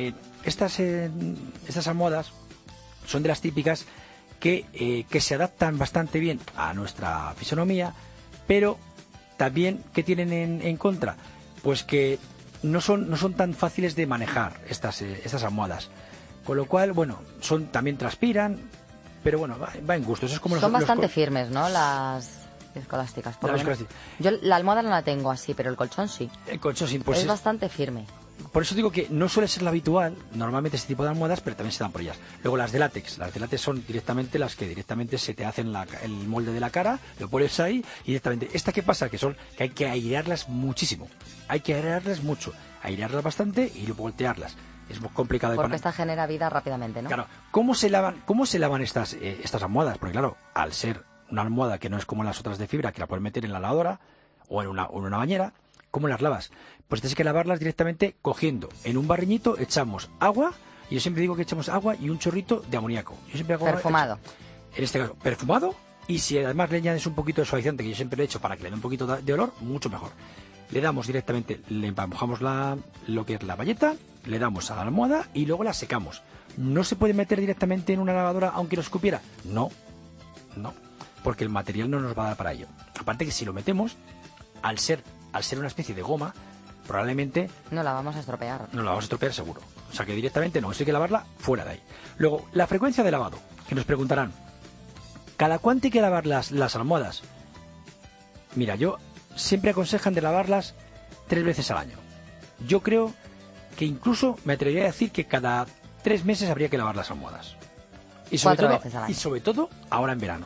almohadas son de las típicas que se adaptan bastante bien a nuestra fisonomía, pero también ¿qué tienen en contra? Pues que no son tan fáciles de manejar estas almohadas, con lo cual también transpiran, pero bueno, va en gustos. Es como son bastante firmes, ¿no? Las viscoelásticas. Yo la almohada no la tengo así, pero el colchón sí. El colchón sí, pues es bastante firme. Por eso digo que no suele ser la habitual, normalmente este tipo de almohadas, pero también se dan por ellas. Luego las de látex. Las de látex son directamente las que directamente se te hacen el molde de la cara, lo pones ahí y directamente. ¿Qué pasa? Que hay que airearlas muchísimo. Hay que airearlas mucho. Airearlas bastante y luego voltearlas. Es muy complicado. Porque esta genera vida rápidamente, ¿no? Claro. ¿Cómo se lavan estas almohadas? Porque claro, al ser una almohada que no es como las otras de fibra, que la puedes meter en la lavadora o en una bañera, ¿cómo las lavas? Pues tienes que lavarlas directamente cogiendo en un barriñito, echamos agua, y yo siempre digo que echamos agua y un chorrito de amoníaco. Yo siempre hago perfumado. En este caso, perfumado, y si además le añades un poquito de suavizante, que yo siempre le echo para que le dé un poquito de olor, mucho mejor. Le damos directamente, le empujamos lo que es la bayeta, le damos a la almohada y luego la secamos. ¿No se puede meter directamente en una lavadora aunque lo escupiera? No, porque el material no nos va a dar para ello. Aparte que si lo metemos, al ser una especie de goma, probablemente... No la vamos a estropear. No la vamos a estropear seguro. O sea que directamente no, esto hay que lavarla fuera de ahí. Luego, la frecuencia de lavado, que nos preguntarán, ¿cada cuánto hay que lavar las almohadas? Mira, yo siempre aconsejan de lavarlas 3 veces al año. Yo creo que incluso me atrevería a decir que cada 3 meses habría que lavar las almohadas. Y sobre 4 todo, veces al año. y sobre todo ahora en verano.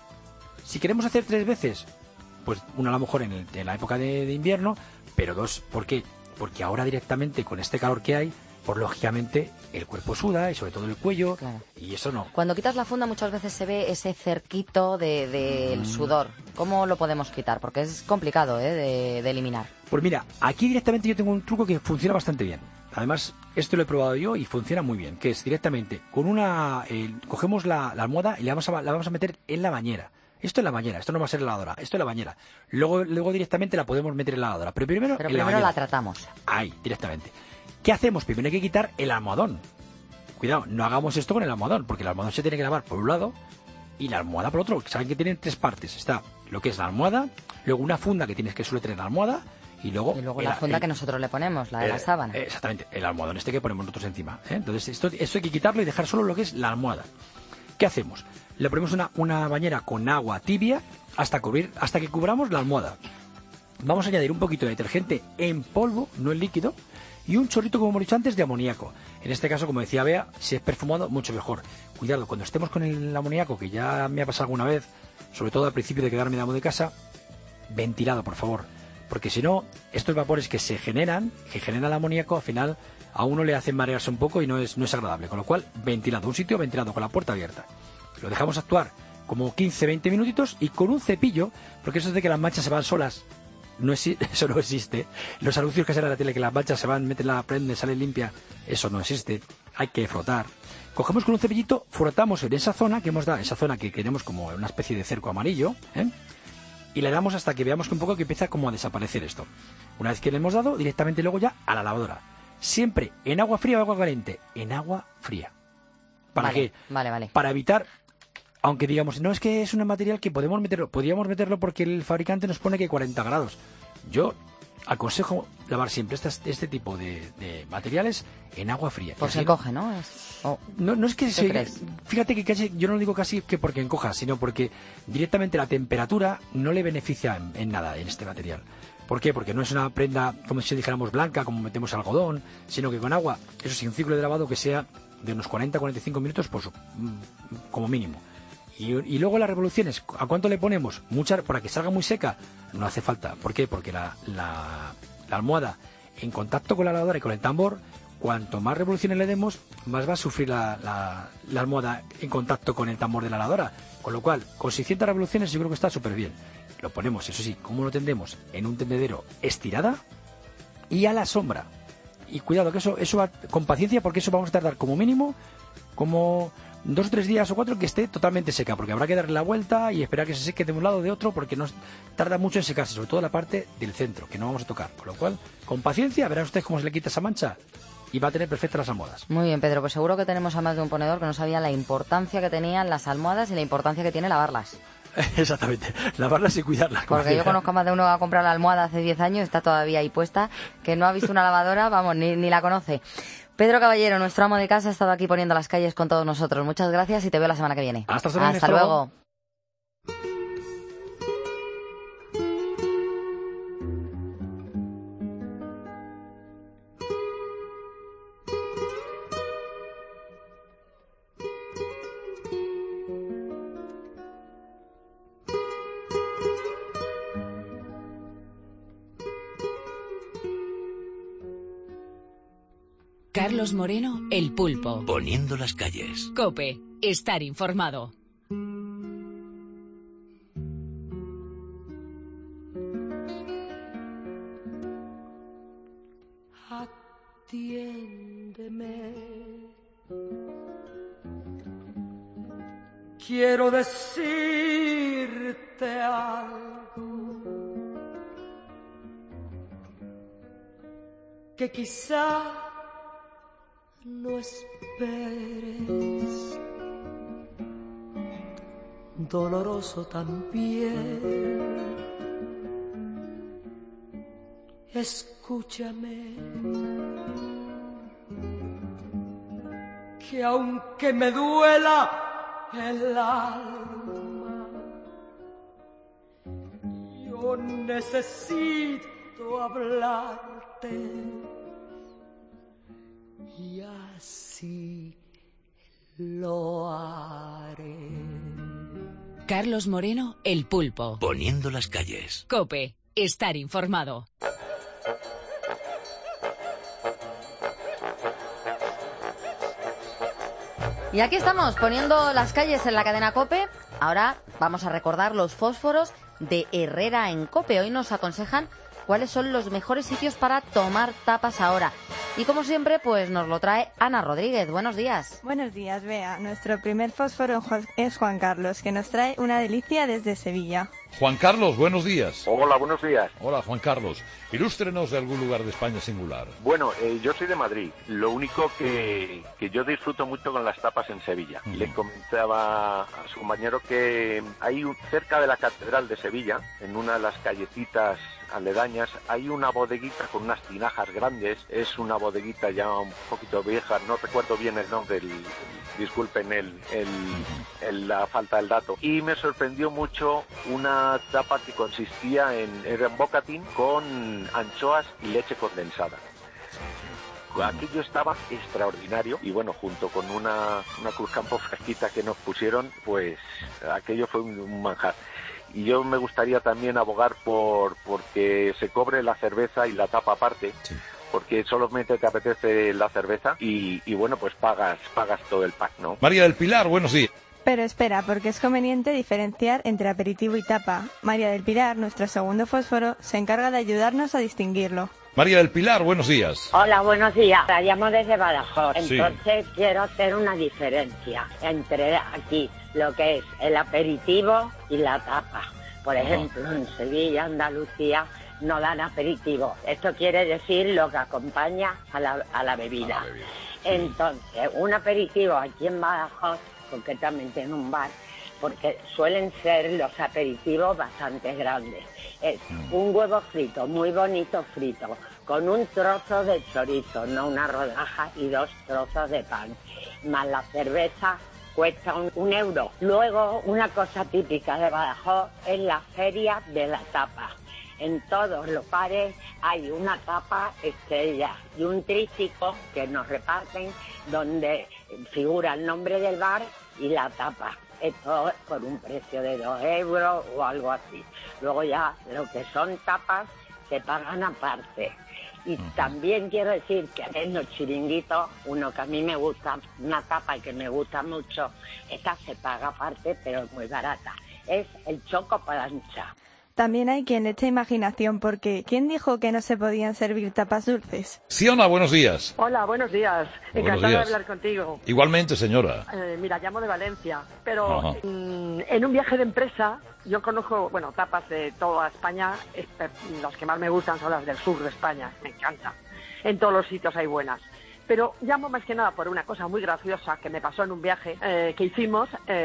Si queremos hacer 3 veces, pues una a lo mejor en la época de invierno, pero 2, ¿por qué? Porque ahora directamente con este calor que hay, pues lógicamente el cuerpo suda y sobre todo el cuello, claro. Y eso no. Cuando quitas la funda muchas veces se ve ese cerquito del sudor. ¿Cómo lo podemos quitar? Porque es complicado de eliminar. Pues mira, aquí directamente yo tengo un truco que funciona bastante bien. Además, esto lo he probado yo y funciona muy bien, que es directamente con cogemos la almohada y la vamos a meter en la bañera. Esto es la bañera, esto no va a ser la lavadora, esto es la bañera. Luego directamente la podemos meter en la lavadora, pero primero la tratamos. Ahí, directamente. ¿Qué hacemos? Primero hay que quitar el almohadón. Cuidado, no hagamos esto con el almohadón, porque el almohadón se tiene que lavar por un lado y la almohada por otro. Saben que tienen 3 partes. Está lo que es la almohada, luego una funda que tienes que suele tener la almohada y luego la funda que nosotros le ponemos, la de la sábana. Exactamente, el almohadón que ponemos nosotros encima. Entonces esto hay que quitarlo y dejar solo lo que es la almohada. ¿Qué hacemos? Le ponemos una bañera con agua tibia hasta que cubramos la almohada. Vamos a añadir un poquito de detergente en polvo, no en líquido, y un chorrito, como hemos dicho antes, de amoníaco. En este caso, como decía Bea, si es perfumado, mucho mejor. Cuidado, cuando estemos con el amoníaco, que ya me ha pasado alguna vez, sobre todo al principio de quedarme de amo de casa, ventilado, por favor. Porque si no, estos vapores que generan el amoníaco, al final a uno le hacen marearse un poco y no es agradable. Con lo cual, ventilado, un sitio ventilado, con la puerta abierta. Lo dejamos actuar como 15-20 minutitos y con un cepillo, porque eso de que las manchas se van solas, eso no existe. Los anuncios que salen en la tele que las manchas se van, meten la prende, sale limpia, eso no existe. Hay que frotar. Cogemos con un cepillito, frotamos en esa zona que hemos dado, esa zona que queremos como una especie de cerco amarillo, y le damos hasta que veamos que un poco que empieza como a desaparecer esto. Una vez que le hemos dado, directamente luego ya a la lavadora. Siempre en agua fría o agua caliente. En agua fría. ¿Para qué? Vale. Para evitar, aunque digamos, no es que es un material que podríamos meterlo porque el fabricante nos pone que 40 grados. Yo aconsejo lavar siempre este tipo de materiales en agua fría. Pues se encoge, ¿no? No es que fíjate que casi, yo no lo digo casi que porque encoja, sino porque directamente la temperatura no le beneficia en nada en este material. ¿Por qué? Porque no es una prenda, como si dijéramos blanca, como metemos algodón, sino que con agua, eso sí, un ciclo de lavado que sea de unos 40-45 minutos, pues como mínimo. Y luego las revoluciones, ¿a cuánto le ponemos? Para que salga muy seca, no hace falta. ¿Por qué? Porque la almohada en contacto con la lavadora y con el tambor, cuanto más revoluciones le demos, más va a sufrir la almohada en contacto con el tambor de la lavadora. Con lo cual, con 600 revoluciones yo creo que está súper bien. Lo ponemos, eso sí, ¿cómo lo tendemos? En un tendedero estirada y a la sombra. Y cuidado, que eso va con paciencia, porque eso vamos a tardar como mínimo, como 2 o 3 días o 4 que esté totalmente seca, porque habrá que darle la vuelta y esperar que se seque de un lado o de otro, porque nos tarda mucho en secarse, sobre todo la parte del centro, que no vamos a tocar. Con lo cual, con paciencia, verán ustedes cómo se le quita esa mancha y va a tener perfectas las almohadas. Muy bien, Pedro, pues seguro que tenemos a más de un ponedor que no sabía la importancia que tenían las almohadas y la importancia que tiene lavarlas. Exactamente, lavarlas y cuidarlas. Porque yo conozco a más de uno que ha comprado la almohada hace 10 años, está todavía ahí puesta, que no ha visto una lavadora, vamos, ni la conoce. Pedro Caballero, nuestro amo de casa, ha estado aquí poniendo las calles con todos nosotros. Muchas gracias y te veo la semana que viene. Hasta luego. Carlos Moreno, El Pulpo. Poniendo las calles. COPE. Estar informado. Atiéndeme. Quiero decirte algo que quizá no esperes, doloroso también escúchame, que aunque me duela el alma, yo necesito hablarte, y así lo haré. Carlos Moreno, El Pulpo. Poniendo las calles. COPE. Estar informado. Y aquí estamos, poniendo las calles en la cadena COPE. Ahora vamos a recordar los fósforos de Herrera en COPE. Hoy nos aconsejan cuáles son los mejores sitios para tomar tapas ahora. Y como siempre, pues nos lo trae Ana Rodríguez. Buenos días. Buenos días, Bea. Nuestro primer fósforo es Juan Carlos, que nos trae una delicia desde Sevilla. Juan Carlos, buenos días. Hola, buenos días. Hola, Juan Carlos. Ilústrenos de algún lugar de España singular. Bueno, yo soy de Madrid. Lo único que yo disfruto mucho con las tapas en Sevilla. Le comentaba a su compañero que hay cerca de la Catedral de Sevilla, en una de las callecitas aledañas, hay una bodeguita con unas tinajas grandes. Es una bodeguita ya un poquito vieja, no recuerdo bien el nombre, disculpen la falta del dato. Y me sorprendió mucho una tapa que consistía era un bocatín con anchoas y leche condensada. Aquello estaba extraordinario y bueno, junto con una cruzcampo fresquita que nos pusieron, pues aquello fue un manjar. Y yo me gustaría también abogar porque se cobre la cerveza y la tapa aparte. Sí. Porque solamente te apetece la cerveza y bueno, pues pagas todo el pack, ¿no? María del Pilar, buenos días. Pero espera, porque es conveniente diferenciar entre aperitivo y tapa. María del Pilar, nuestro segundo fósforo, se encarga de ayudarnos a distinguirlo. María del Pilar, buenos días. Hola, buenos días. La llamo desde Badajoz. Sí. Entonces quiero hacer una diferencia entre aquí lo que es el aperitivo y la tapa. Por ejemplo, en Sevilla, Andalucía, no dan aperitivo. Esto quiere decir lo que acompaña a la bebida. Sí. Entonces, un aperitivo aquí en Badajoz, concretamente en un bar, porque suelen ser los aperitivos bastante grandes. Es un huevo frito, muy bonito frito, con un trozo de chorizo, no una rodaja, y 2 trozos de pan, más la cerveza. Cuesta un euro. Luego, una cosa típica de Badajoz es la feria de la tapa. En todos los bares hay una tapa estrella y un tríptico que nos reparten donde figura el nombre del bar y la tapa. Esto por un precio de 2 euros o algo así. Luego ya lo que son tapas se pagan aparte. Y también quiero decir que en los chiringuitos, uno que a mí me gusta, una tapa que me gusta mucho, esta se paga aparte, pero es muy barata. Es el choco plancha. También hay quien le echa imaginación, porque ¿quién dijo que no se podían servir tapas dulces? Siona, buenos días. Hola, buenos días. Encantada de hablar contigo. Igualmente, señora. Mira, llamo de Valencia, pero en un viaje de empresa yo conozco, tapas de toda España. Las que más me gustan son las del sur de España, me encantan. En todos los sitios hay buenas. Pero llamo más que nada por una cosa muy graciosa que me pasó en un viaje que hicimos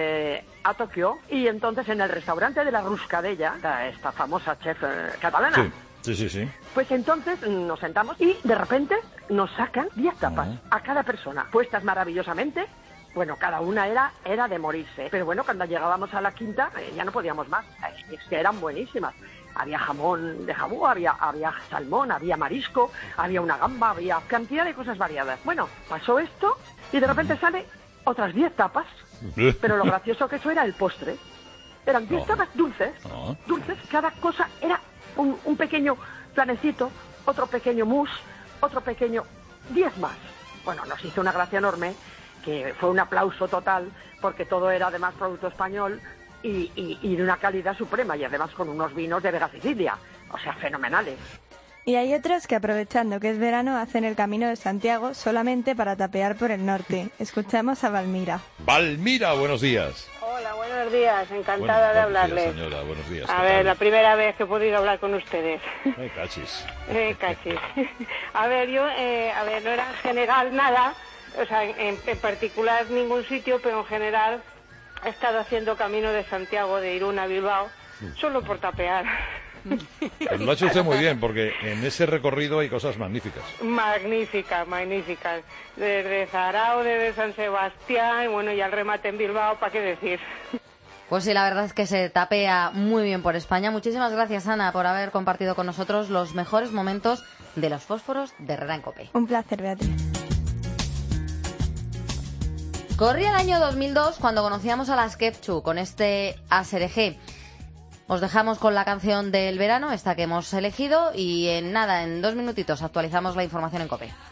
a Tokio, y entonces en el restaurante de la Ruscadella, esta famosa chef catalana. Sí. Pues entonces nos sentamos y de repente nos sacan 10 tapas a cada persona, puestas maravillosamente. Bueno, cada una era de morirse. Pero bueno, cuando llegábamos a la quinta ya no podíamos más. Es que eran buenísimas. Había jamón de jamón, había salmón, había marisco, había una gamba, había cantidad de cosas variadas. Bueno, pasó esto y de repente sale otras 10 tapas. Pero lo gracioso que eso era el postre. Eran 10 tapas dulces. Dulces, cada cosa era un pequeño planecito, otro pequeño mousse, otro pequeño... 10 más. Bueno, nos hizo una gracia enorme, que fue un aplauso total, porque todo era además producto español y de una calidad suprema, y además con unos vinos de Vega Sicilia, o sea, fenomenales. Y hay otros que, aprovechando que es verano, hacen el Camino de Santiago solamente para tapear por el norte. Escuchamos a Valmira. Valmira, buenos días. Hola, buenos días, encantada de hablarles. Señora, buenos días. A ver, la primera vez que he podido hablar con ustedes. Cachis. Cachis. A ver, yo, no era en general nada, o sea, en particular ningún sitio, pero en general he estado haciendo Camino de Santiago de Irún a Bilbao, solo por tapear. Pues lo ha hecho usted muy bien, porque en ese recorrido hay cosas magníficas. Magníficas. Desde Zarao, desde San Sebastián, y bueno, y al remate en Bilbao, ¿para qué decir? Pues sí, la verdad es que se tapea muy bien por España. Muchísimas gracias, Ana, por haber compartido con nosotros los mejores momentos de los fósforos de Herrera en COPE. Un placer, Beatriz. Corría el año 2002 cuando conocíamos a las Kepchu con este Aserejé. Os dejamos con la canción del verano, esta que hemos elegido, y en 2 minutitos actualizamos la información en COPE.